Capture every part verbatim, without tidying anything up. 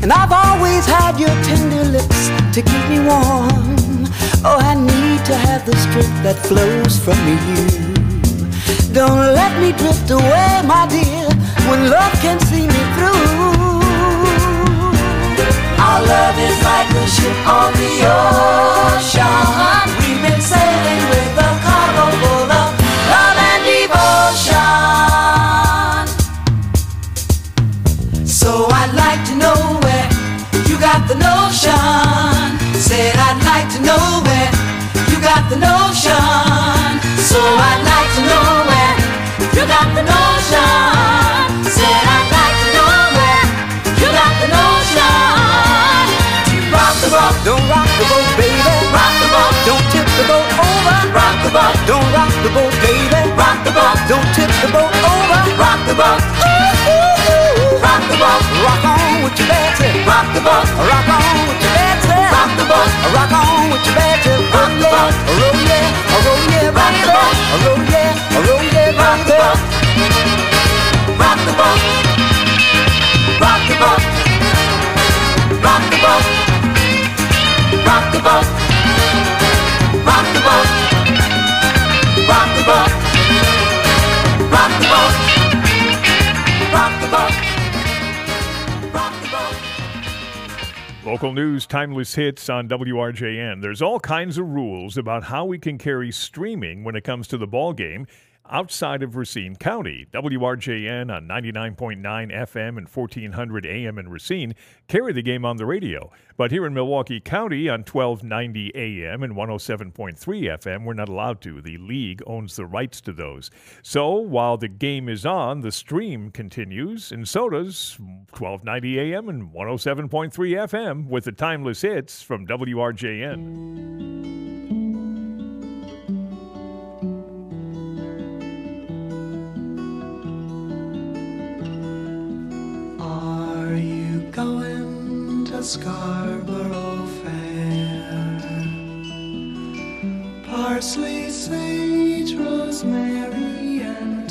And I've always had your tender lips to keep me warm. Oh, I need to have the strength that flows from you. Don't let me drift away, my dear, when love can see me through. Our love is like a ship on the ocean. We've been sailing with a cargo full of love and devotion. So I'd like to know where you got the notion. Said I'd like to know where you got the notion. So I'd like to know where you got the notion. Said I'd like to know where you got the notion. Rock the boat, don't rock the boat, baby. Rock the boat, don't tip the boat over. Rock the boat, don't rock the boat, baby. Rock the boat, don't tip the boat over. Rock the boat, ooh, ooh, ooh. Rock the boat, rock on with your bad. Rock the boat, rock on with your bad. Rock the boat, rock on with your bad. Rock the boat, roll yeah, roll yeah, rock the boat, roll yeah, roll yeah, rock the boat. Rock the boat, rock the boat, rock the boat. Rock the boat, rock the boat, rock the boat, rock the boat, rock the boat, rock the boat. Local news, timeless hits on W R J N. There's all kinds of rules about how we can carry streaming when it comes to the ball game outside of Racine County. W R J N on ninety-nine point nine F M and fourteen hundred A M in Racine carry the game on the radio. But here in Milwaukee County on twelve ninety A M and one oh seven point three F M, we're not allowed to. The league owns the rights to those. So while the game is on, the stream continues, and so does twelve ninety A M and one oh seven point three F M with the timeless hits from W R J N. Are you going to Scarborough Fair? Parsley, sage, rosemary, and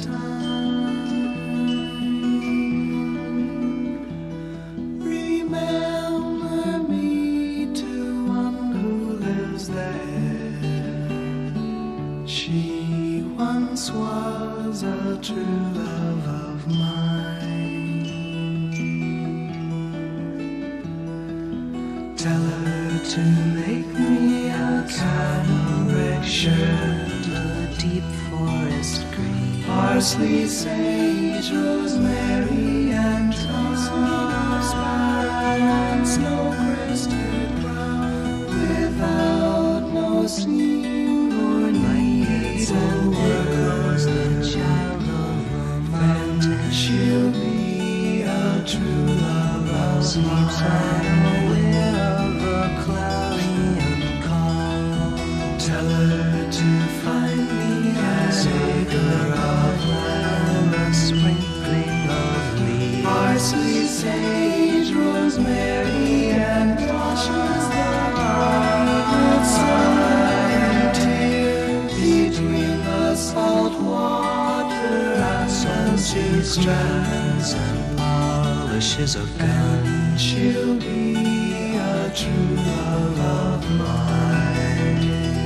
thyme. Remember me to one who lives there. She once was a true love of mine. Tell her to make me a cambric shirt, a deep forest green, parsley, sage, rosemary, and thyme, sparrow and snow-crested brown, without no seam or needs and workers, the child of the mountain. She'll be a true love of mine. Tell her to find me an acre of land, a sprinkling of leaves, parsley, sage, rosemary, and washes the dry side between the salt water and she strands and polishes a gun. She'll be a true love of mine.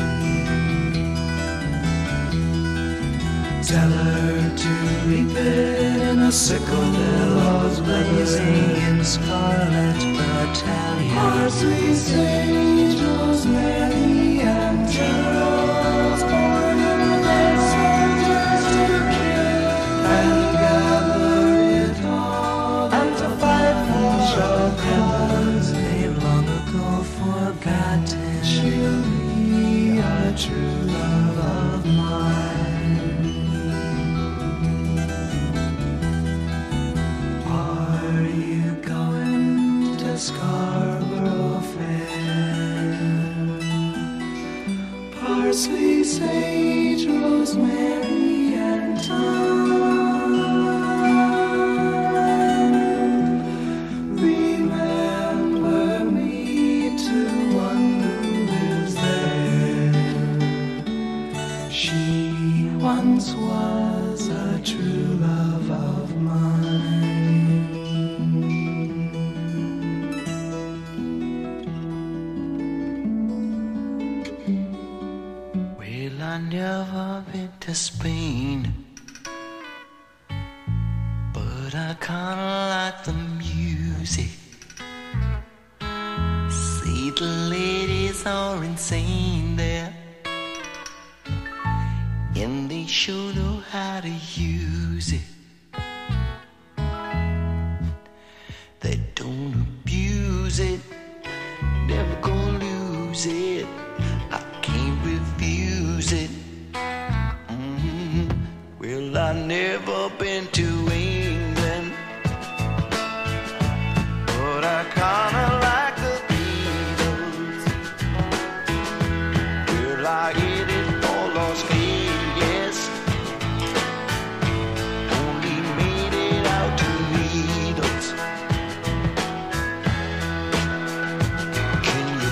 Tell her to reap it in a sickle, billows blazing in scarlet battalion. Parsley, sage, rosemary, and geraniums, order the soldiers to kill and gather it all and to fight for a cause they've long ago forgotten. She'll be a true love of mine. Scarborough Fair. Parsley, sage, rosemary, and thyme. Remember me to one who lives there. She once was a true love of mine. never been to Spain, but I kinda like the music. See, the ladies are insane there, and they sure know how to use it. They don't abuse it, never gonna lose it. I can't refuse it. Mm-hmm. Well, I never been to England, but I kinda like the Beatles. Well, I hit it for Las Vegas, only made it out to Needles. Can you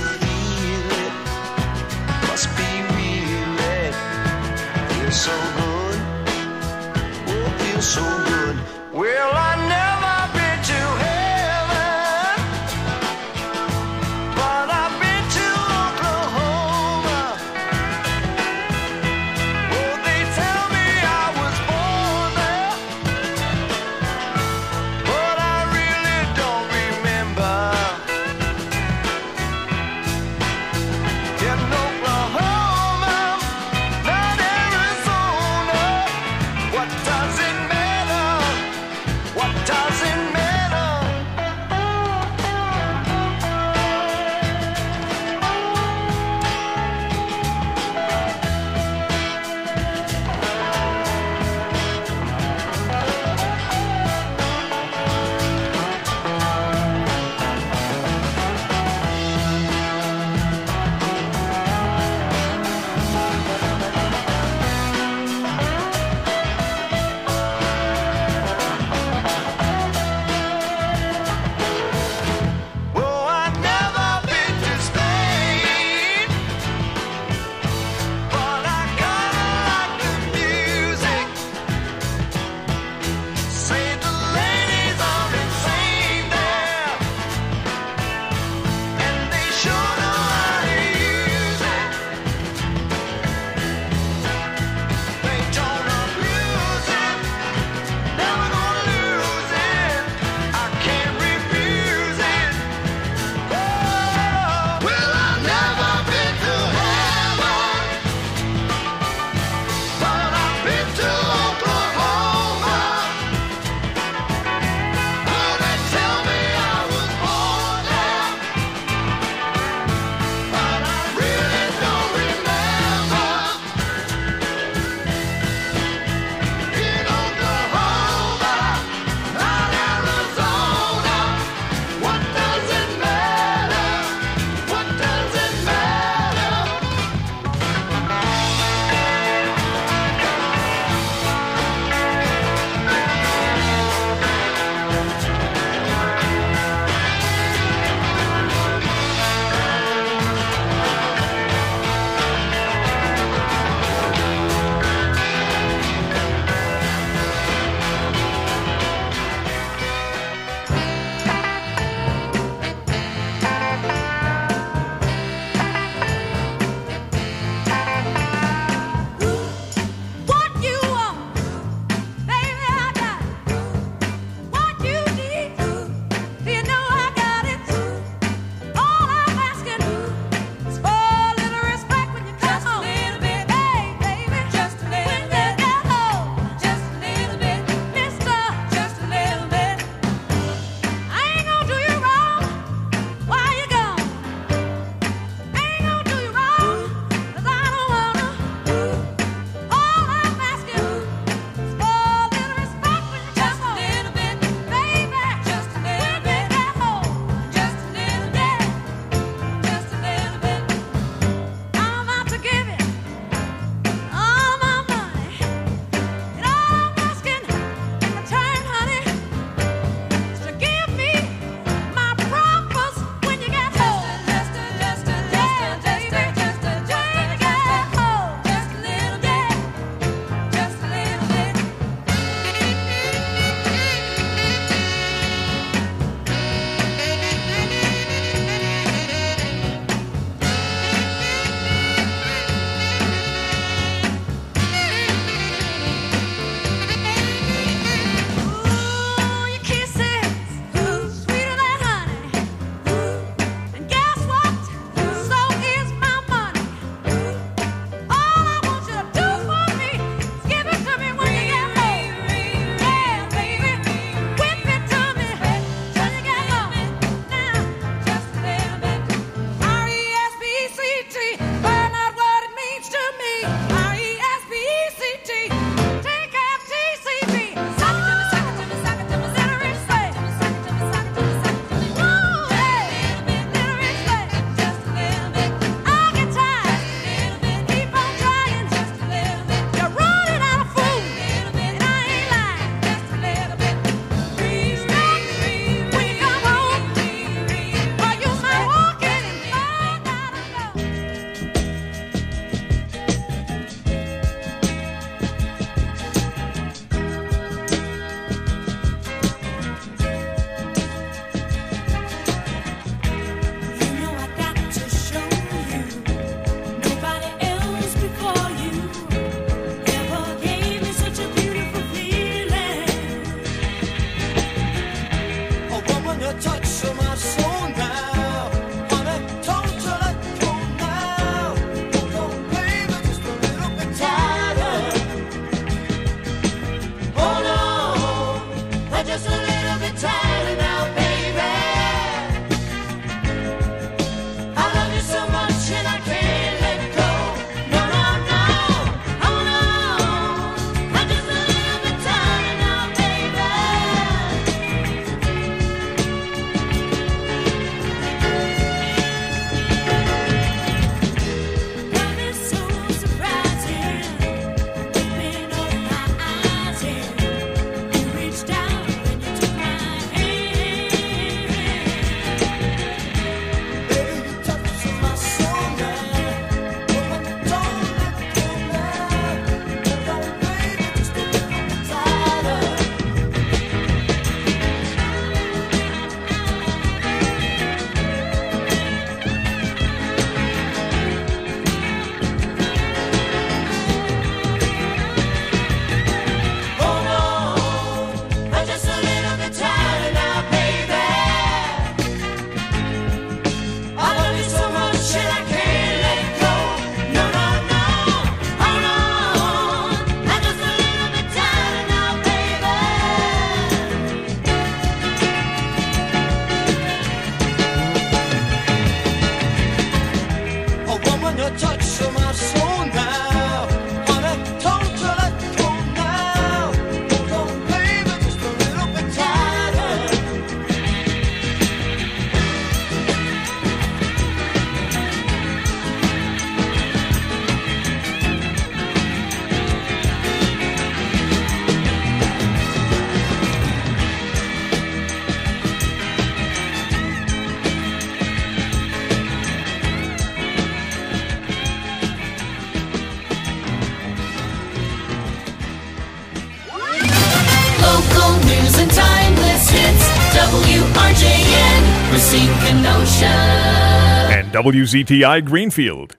W R J N, Racine, Kenosha. And W Z T I Greenfield.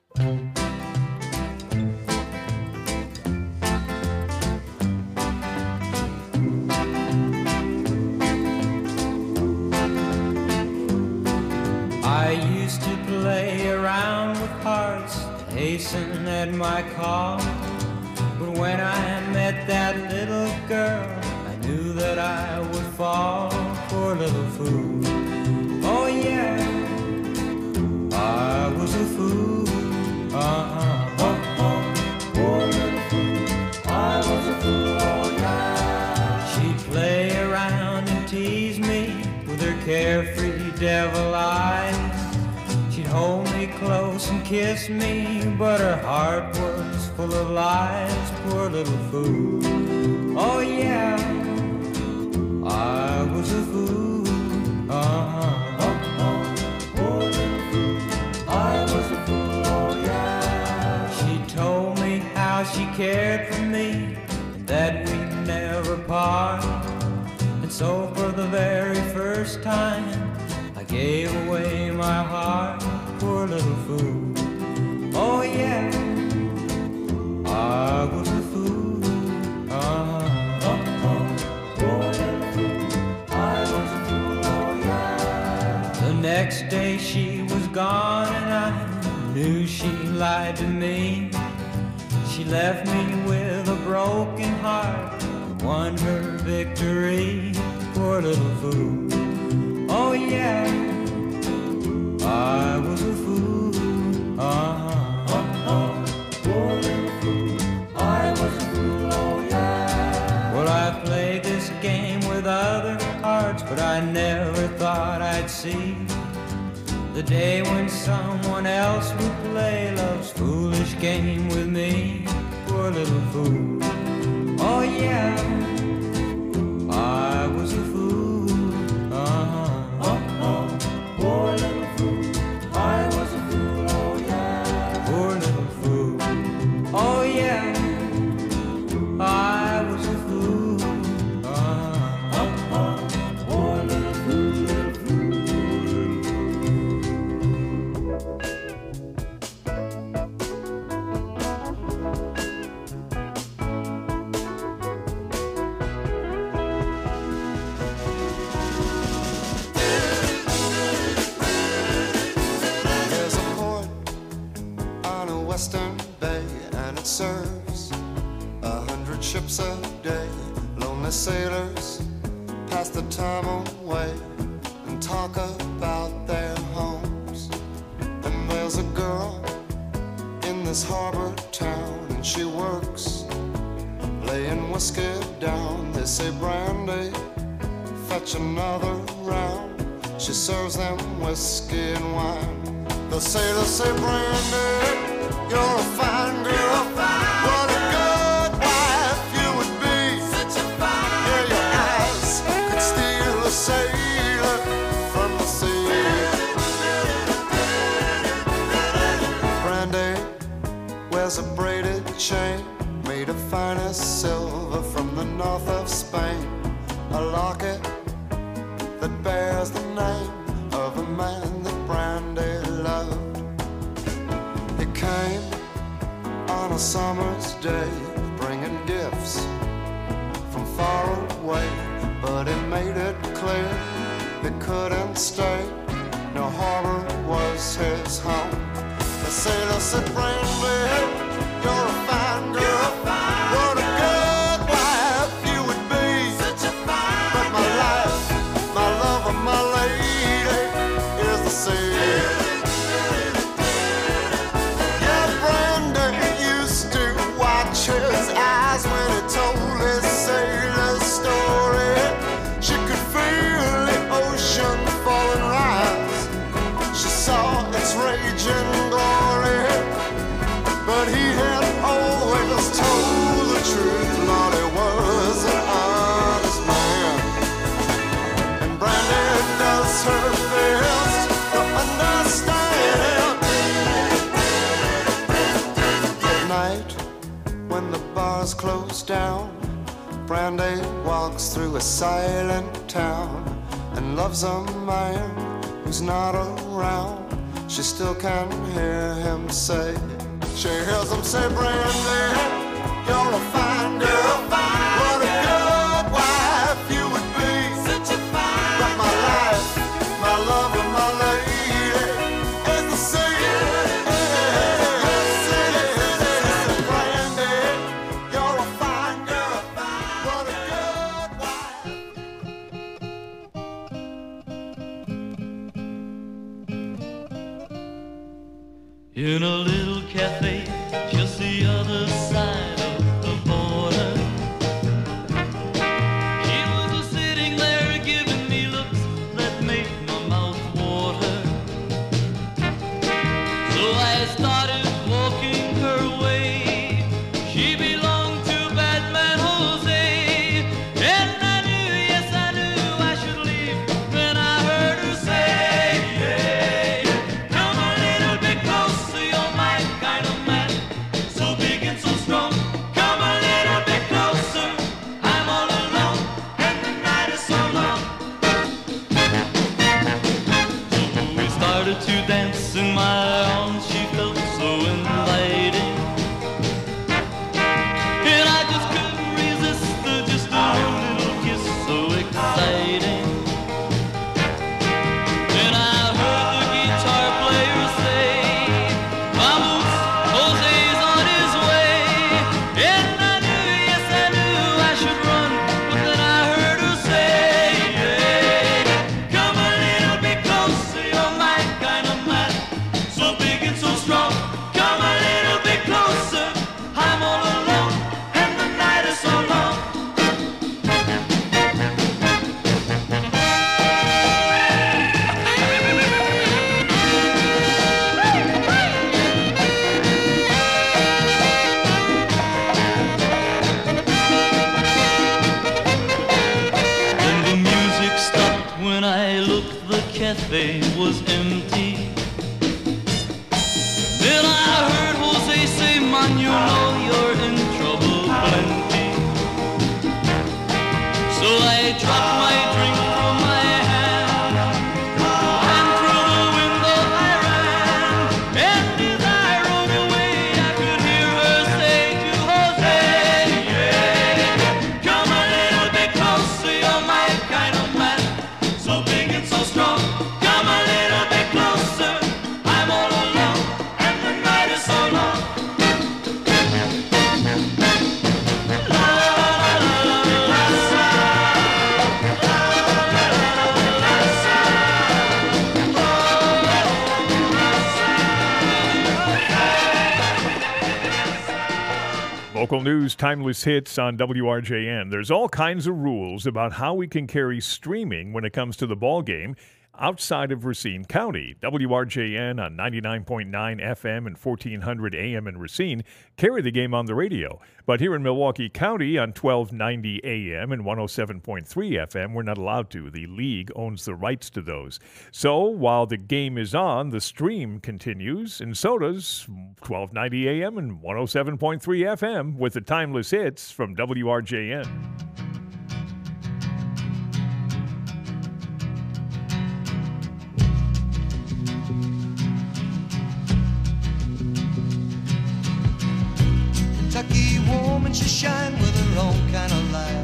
I used to play around with hearts, hasten at my call. But when I met that little girl, I knew that I would fall. Poor little fool. Oh yeah, I was a fool. Uh-huh. Oh, oh, poor little fool. I was a fool. Oh yeah. She'd play around and tease me with her carefree devil eyes. She'd hold me close and kiss me, but her heart was full of lies. Poor little fool. Oh yeah, I was a fool. Uh-huh. Oh, oh, poor little fool. I was a fool. Oh yeah. She told me how she cared for me and that we'd never part. And so for the very first time I gave away my heart. Poor little fool. Oh yeah, I was a fool. Uh-huh. Oh, oh, poor little fool. I was a fool. Oh yeah. The next day she was gone and I knew she lied to me. She left me with a broken heart and won her victory. Poor little fool. Oh yeah, I was a fool. Uh-huh. Oh, oh, poor little fool. I was a fool. Oh yeah. Well, I played this game with other hearts, but I never thought I'd see the day when someone else would play love's foolish game with me. Poor little fool. Oh yeah, I was a fool. Uh-huh. Oh, oh, poor little fool. I was a fool. Oh yeah. Poor little fool. Oh yeah, I was a fool. Uh-huh. Oh, oh, poor little fool, little fool, little There's a port on a western bay, and it serves a hundred ships a day. Lonely sailors pass the time away and talk about their homes. And there's a girl in this harbor town, and she works laying whiskey down. They say, Brandy, fetch another round. She serves them whiskey and wine. The sailors say, Brandy, you're a fine girl. What a good wife you would be. Such a fine yeah, your eyes could steal a sailor from the sea. Brandy wears a braided chain made of finest silver from the north of Spain. A locket that bears the name of a man that Brandy loved. He came on a summer's day, bringing gifts from far away, but he made it clear he couldn't stay. No harbor was his home. The sailor said, Brandy, you're a fine girl. What a good wife you would be. Such a fine but my life, my love, and my lady is the sea. Yeah, Brandy used to watch his eyes when he told his sailor story. She could feel the ocean fall and rise. She saw its raging glory, but he had always told the truth. Lord, he was an honest man. And Brandy does her best to understand. At night, when the bars close down, Brandy walks through a silent town, and and loves a man who's not around, she still can hear him say, she hears him say, Brandy, you're a fine girl, what a good wife you would be, such a fine, but my life, my love and my lady is the sea. Brandy, you're a fine girl, what a good wife. In a little cafe just the other side of the border, she was just sitting there giving me looks that made my mouth water. So I started walking her way. She belonged to Batman Jose, and I knew, yes I knew I should leave. Then I heard her say, hey, come a little bit closer, you're my kind of man, so big and so strong. Come a little bit closer, I'm all alone, and the night is so long. So we started to dance in my arms, she felt so inviting, and I just couldn't resist her, just a little kiss so exciting. Then I heard the guitar player say, vamos, Jose's on his way. And I knew, yes I knew I should run, but then I heard her say, hey, come a little bit closer, you're my kind of man, so big and so strong. Come a little bit closer, I'm all alone, and the night is so long. Then the music stopped when I looked, the cafe was empty. Then I heard Jose say, man, you know you're in trouble plenty. So I dropped my drink from my hand, and through the window I ran. And as I rode away, I could hear her say to Jose, yeah, come a little bit closer, you're my kind of man, so big and so strong. Come a little bit closer, I'm all alone, and the night is so long. La la la la la la. Local news, timeless hits on W R J N. There's all kinds of rules about how we can carry streaming when it comes to the ball game outside of Racine County. W R J N on ninety-nine point nine F M and fourteen hundred A M in Racine carry the game on the radio. But here in Milwaukee County on twelve ninety A M and one oh seven point three F M, we're not allowed to. The league owns the rights to those. So while the game is on, the stream continues, and so does twelve ninety A M and one oh seven point three F M with the timeless hits from W R J N. Kentucky woman, she shine with her own kind of light.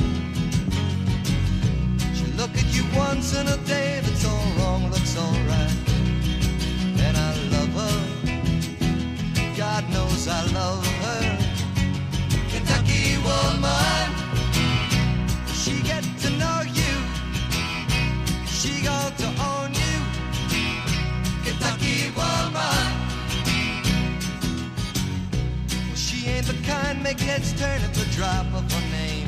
She look at you once in a day, that's all wrong, looks all right. And I love her, God knows I love her. Kentucky woman, she get to know you, she got to own you. Kentucky woman, she ain't the kind make heads turn at the drop of her name.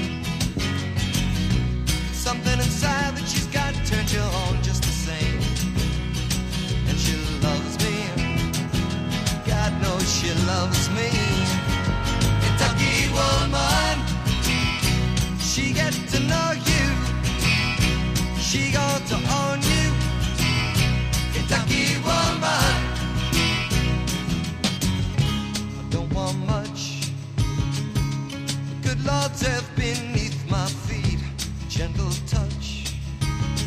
Something inside that she's got turns you on just the same. And she loves me, God knows she loves me. Kentucky woman, she get to know you, she got to own you. Kentucky woman, don't want much. Good Lord's earth beneath my feet, gentle touch.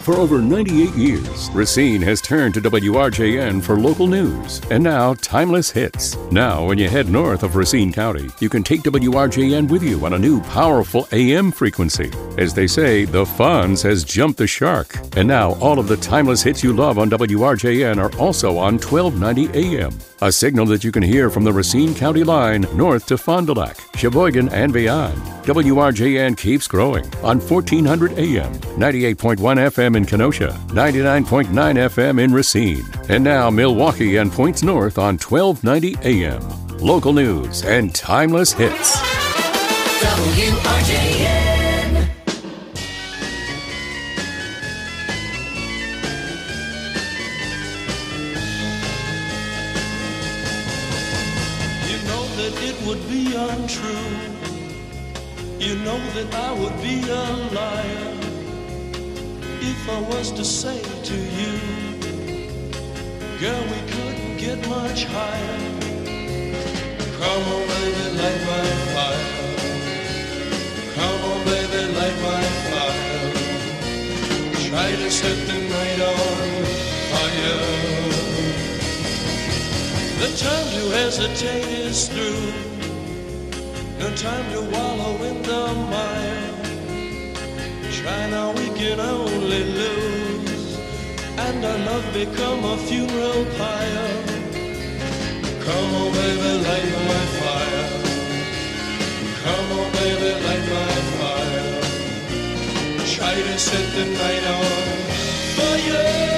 For over ninety-eight years, Racine has turned to W R J N for local news and now timeless hits. Now, when you head north of Racine County, you can take W R J N with you on a new powerful A M frequency. As they say, the Fonz has jumped the shark. And now, all of the timeless hits you love on W R J N are also on twelve ninety A M, a signal that you can hear from the Racine County line north to Fond du Lac, Sheboygan, and beyond. W R J N keeps growing on fourteen hundred A M, ninety-eight point one F M in Kenosha, ninety-nine point nine F M in Racine, and now Milwaukee and points north on twelve ninety A M. Local news and timeless hits. W R J N. You know that it would be untrue. You know that I would be a liar if I was to say to you, girl, we couldn't get much higher. Come on, baby, light my fire. Come on, baby, light my fire. Try to set the night on fire. The time to hesitate is through. No time to wallow in the mire. Try now, we can only lose, and our love become a funeral pyre. Come on, baby, light my fire. Come on, baby, light my fire. Try to set the night on fire.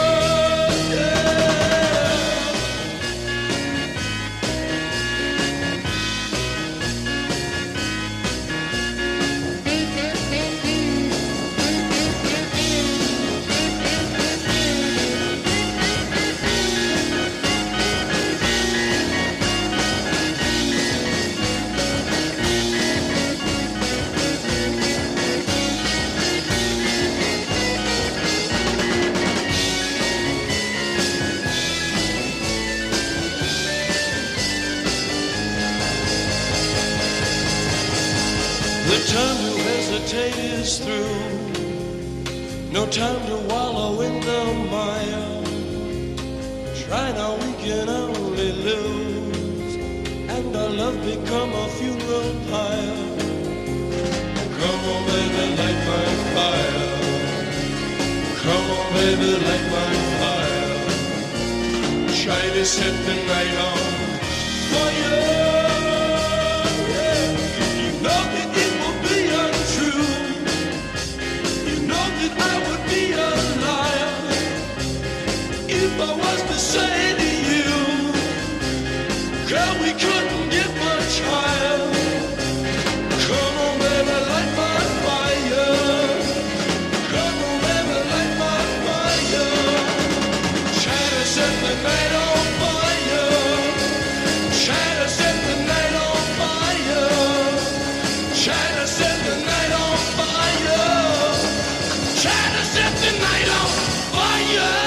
time to hesitate is through. No time to wallow in the mire. Try now, we can only lose, and our love become a funeral pyre. Come on, baby, light my fire. Come on, baby, light my fire. Try to set the night on fire. If I was to say to you, girl, we couldn't get much higher. Come on, baby, light my fire. Come on, baby, light my fire. Try to set the night on fire. Try to set the night on fire. Try to set the night on fire. Try to set the night on fire.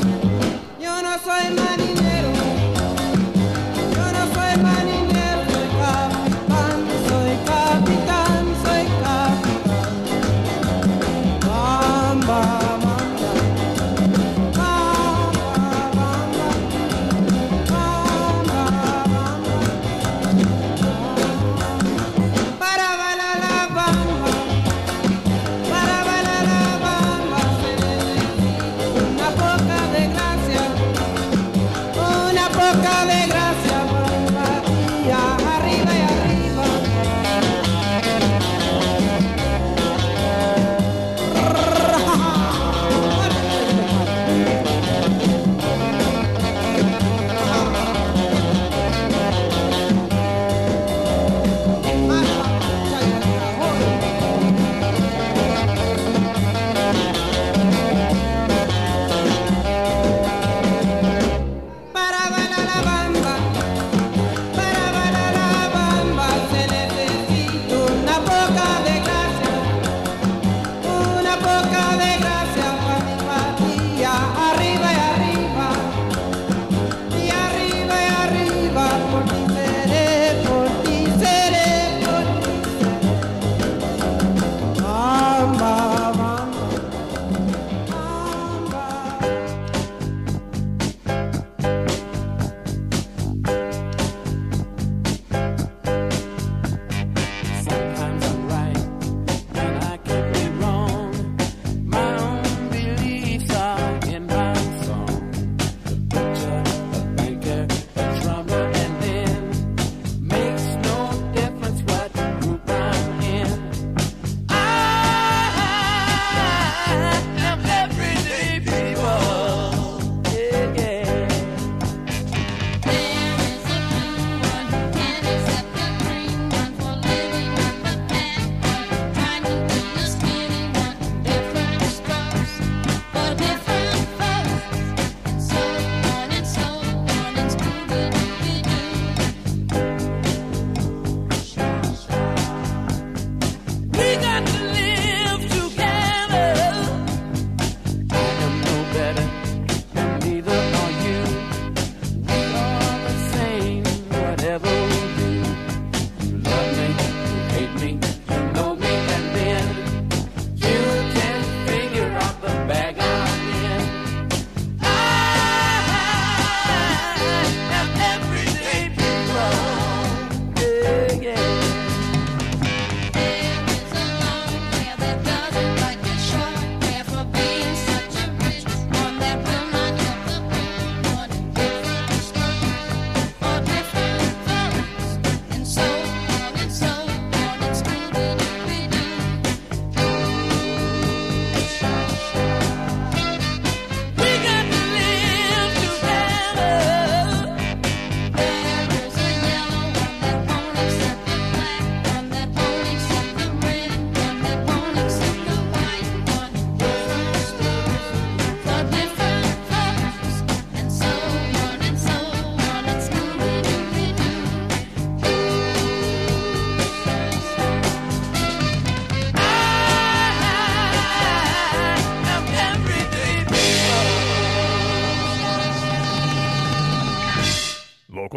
Yo no soy marinero, yo no soy marinero.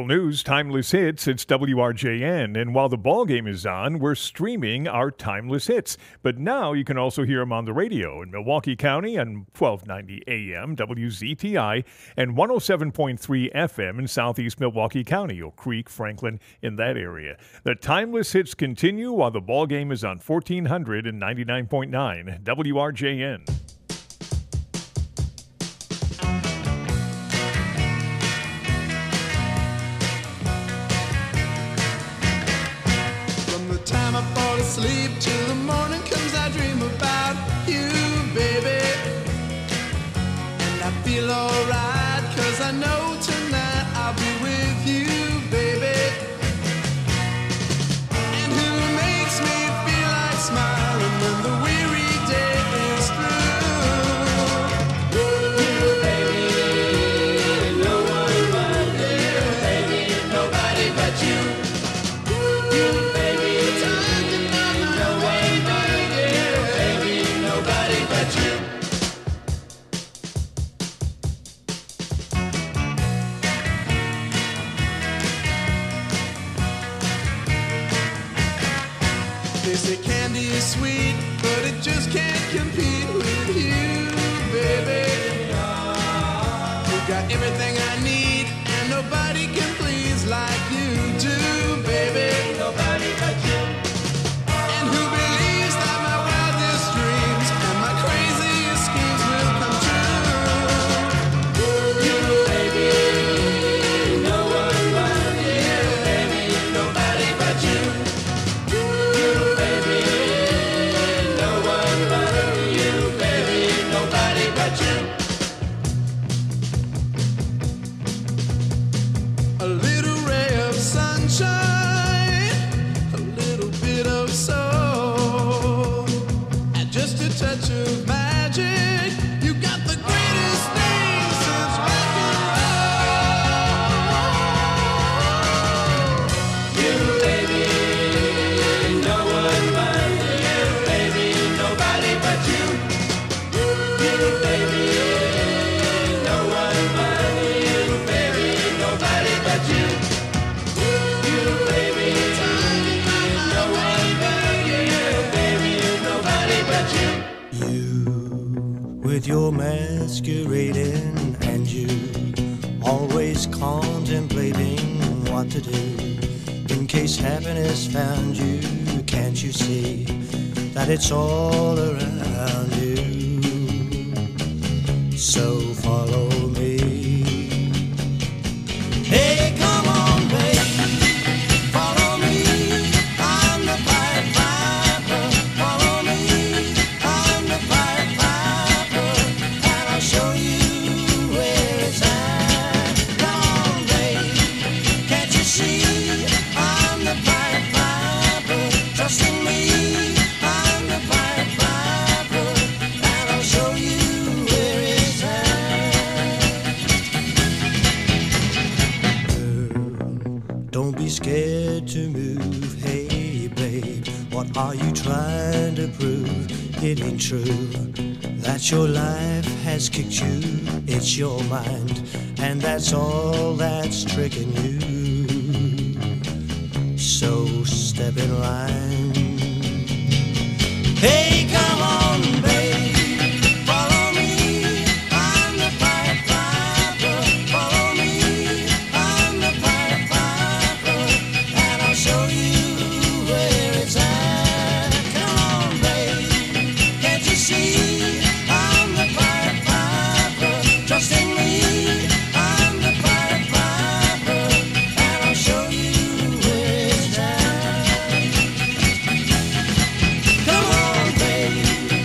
news, timeless hits, it's W R J N. And while the ball game is on, we're streaming our timeless hits. But now you can also hear them on the radio in Milwaukee County on twelve ninety A M, W Z T I, and one oh seven point three F M in southeast Milwaukee County, Oak Creek, Franklin, in that area. The timeless hits continue while the ball game is on fourteen hundred and ninety-nine point nine W R J N. Time I fall asleep till the morning comes, I dream about you, baby. And I feel alright, cause I know tonight I'll be with you, baby. And who makes me feel like smiling when the weary day is through? You, baby, no one but you, baby, nobody but you. You, baby. They say candy is sweet, but it just can't compete with you, baby. You got everything I need, and nobody can please like you do, baby. Nobody but you. And who believes that my wildest dreams and my craziest schemes will come true? You, baby, no one but you, baby, nobody but you. A little ray of sunshine, a little bit of soul, and just a touch of magic. You got the greatest thing since rock and roll. You, baby, no one but you, baby, nobody but you. You, baby, no one but you, baby, nobody but you. You, baby, no one but you, baby, nobody but you. You, with your masquerading, and you always contemplating what to do in case happiness found you. Can't you see that it's all around you? So follow me. Hey, come on, baby, follow me. I'm the Pied Piper. Follow me. I'm the Pied Piper, and I'll show you where it's at. Come on, baby, can't you see? I'm the Pied Piper. Trust in me. I'm the Pied Piper, and I'll show you where it's at. Don't be scared to move. Hey, babe, what are you trying to prove? It ain't true that your life has kicked you. It's your mind, and that's all that's tricking you. So step in line. Hey, come on, babe, follow me. I'm the Pied Piper. Follow me. I'm the Pied Piper, and I'll show you where it's at. Come on, babe, can't you see? I'm the Pied Piper. Trust in me. I'm the Pied Piper, and I'll show you where it's at. Come on, babe.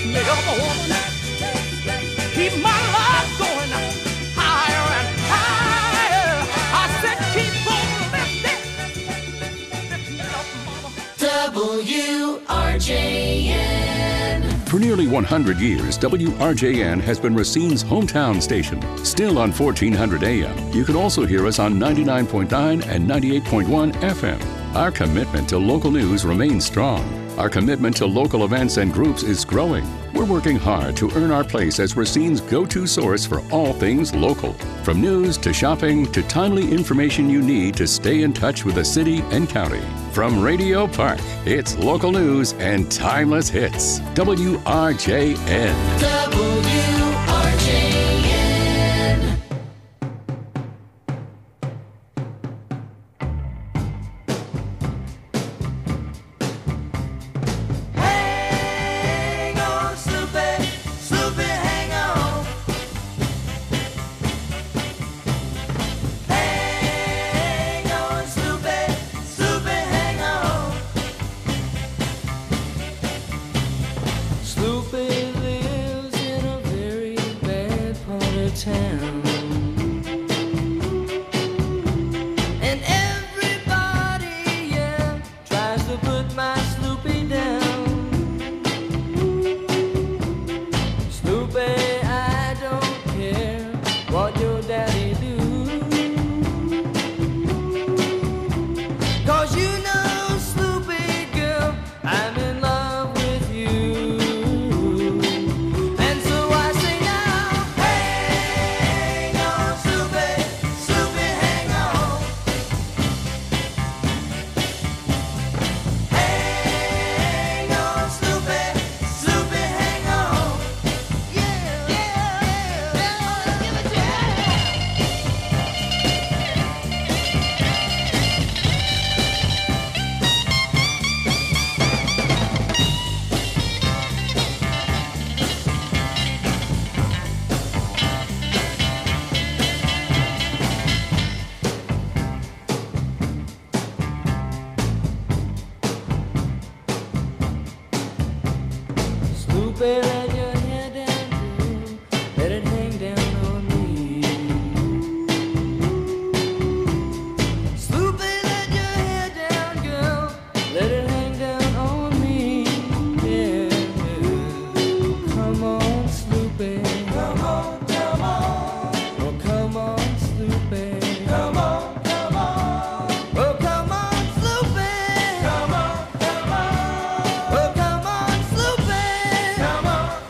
me up, woman. Keep my love going higher and higher. I said keep on lifting, lift me up, mama. W R J N. For nearly one hundred years, W R J N has been Racine's hometown station. Still on fourteen hundred A M. You can also hear us on ninety-nine point nine and ninety-eight point one F M. Our commitment to local news remains strong. Our commitment to local events and groups is growing. We're working hard to earn our place as Racine's go-to source for all things local. From news to shopping to timely information you need to stay in touch with the city and county. From Radio Park, it's local news and timeless hits. W R J N. W R J N. Hang on, Snoopy, Snoopy, hang on. Hang on, Snoopy, Snoopy, hang on. Snoopy lives in a very bad part of town. And everybody, yeah, tries to put my Snoopy down. Snoopy, I don't care what your daddy do. 'Cause you know, Snoopy girl, I'm in love with you. And so I say now, Hang on, Snoopy, Snoopy, hang on. Hang on, Snoopy, Snoopy, hang on. Yeah, yeah, yeah, give it to you. Snoopy, let your hair down, girl. Let it hang down on me. Snoopy, let your hair down, girl. Let it hang down on me. Yeah. Come on, Snoopy. Come on, come on. Oh, come on, Snoopy. Come on, come on. Oh, come on, Snoopy. Come on, come on. Oh, come on, Snoopy. Come on,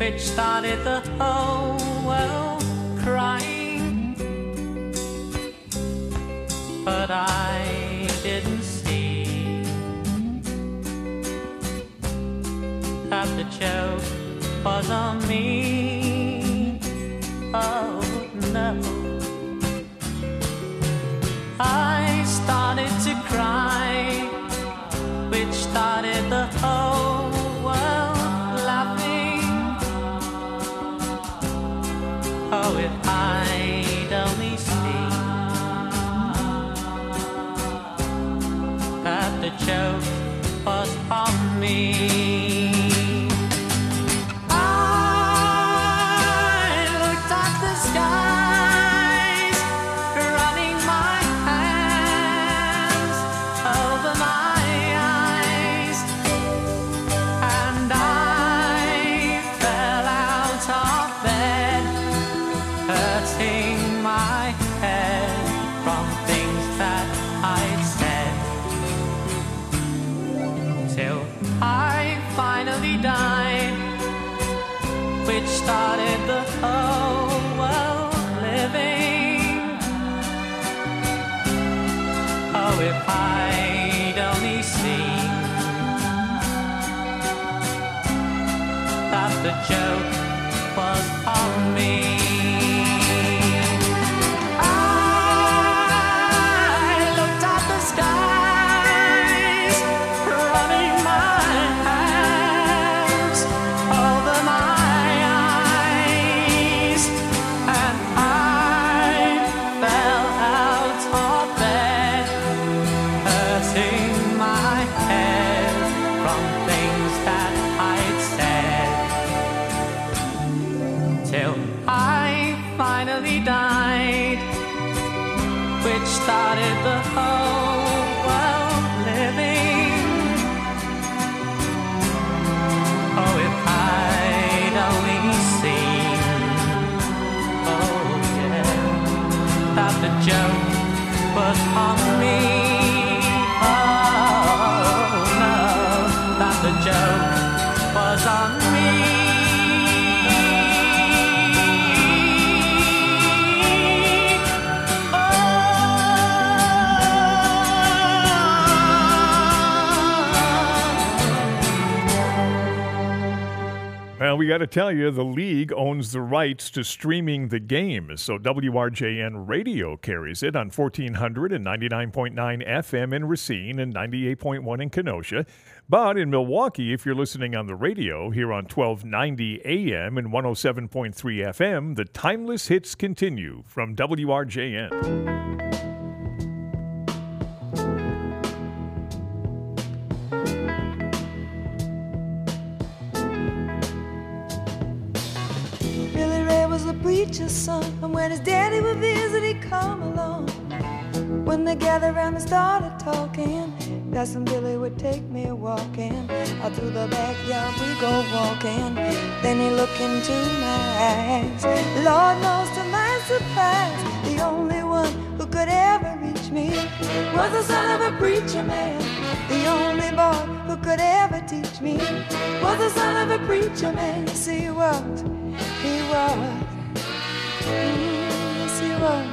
which started the whole world crying. But I didn't see that the joke was on me. Oh no. I started to cry, which started the whole world laughing. Oh, if I'd only seen that the joke was on me. Started the whole world living. Oh, if I'd only seen that the joke was on me. I looked at the skies, running my hands over my started the whole world living. Oh, if I'd only seen, oh yeah, that the joke was on me. Oh no, that the joke was on me. Well, we got to tell you, the league owns the rights to streaming the game, so W R J N Radio carries it on fourteen hundred and ninety-nine point nine F M in Racine and ninety-eight point one in Kenosha. But in Milwaukee, if you're listening on the radio, here on twelve ninety A M and one oh seven point three F M, the timeless hits continue from W R J N. Preacher's son, and when his daddy would visit, he'd come along. When they gathered around and started talking, Cousin Billy would take me walking. Out through the backyard we go walking. Then he looked into my eyes. Lord knows to my surprise, the only one who could ever reach me was the son of a preacher man. The only boy who could ever teach me was the son of a preacher man. Yes, he was, he was. Yes, he was.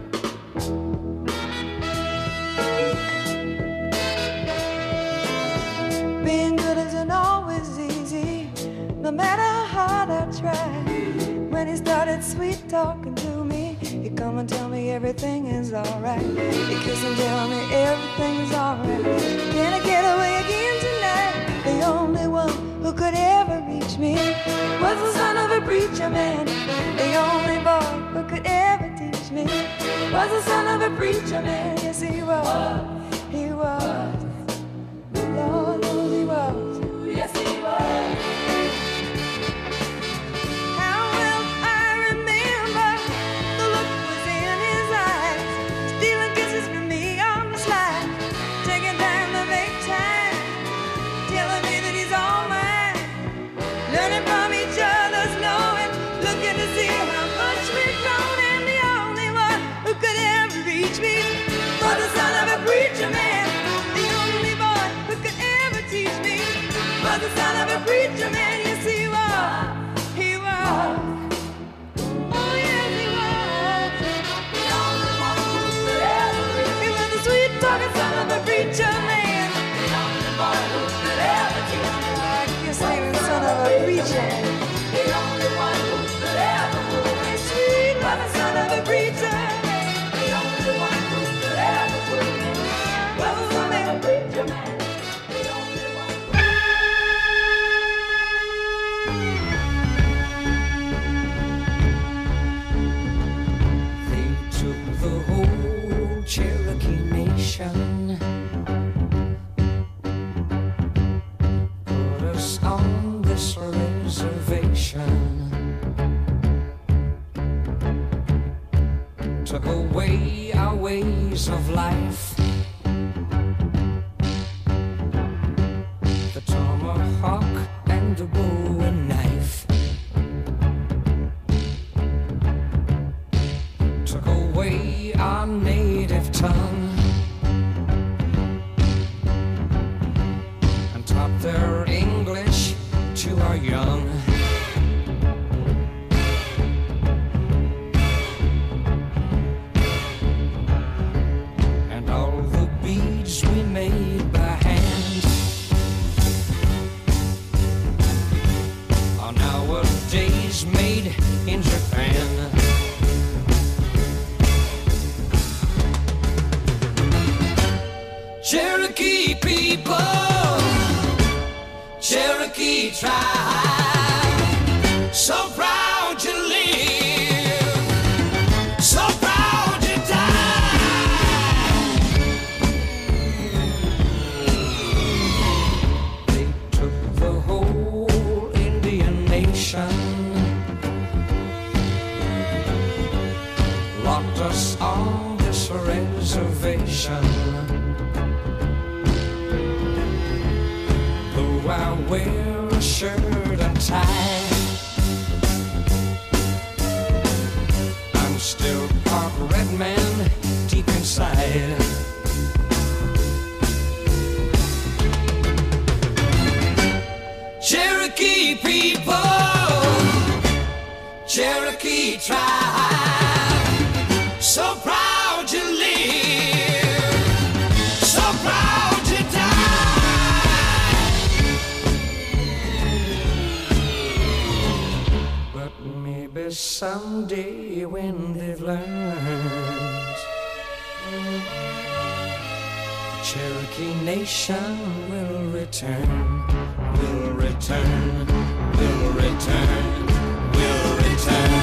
Being good isn't always easy, no matter how hard I try. When he started sweet talking to me, he'd come and tell me everything is alright. He'd kiss and tell me everything's alright. Can I get away again tonight? The only one who could ever reach me was the son of a preacher man. The only boy who could ever teach me was the son of a preacher man. Yes, he was, he was. Lord knows he was. Yes, he was. How well I remember the look was in his eyes, stealing kisses from me on the slide, taking time to make time, telling me that he's all mine, learning from each other's knowing, looking to see how much we've grown, and the only one who could ever reach me was the son of a preacher man. The the whole Cherokee Nation. Put us on this reservation. Took away our ways of life. The tomahawk and the bow and knife. Took away our native tongue and taught their English to our young. And all the beads we made by hand are nowadays made in Japan. Cherokee people, Cherokee tribe, so proud to live, so proud to die. They took the whole Indian nation, locked us on this reservation. Though I wear a shirt and tie, I'm still part red man deep inside. Cherokee people, Cherokee tribe, so proud to live, so proud to die. But maybe someday when they've learned, the Cherokee Nation will return, will return, will return, will return.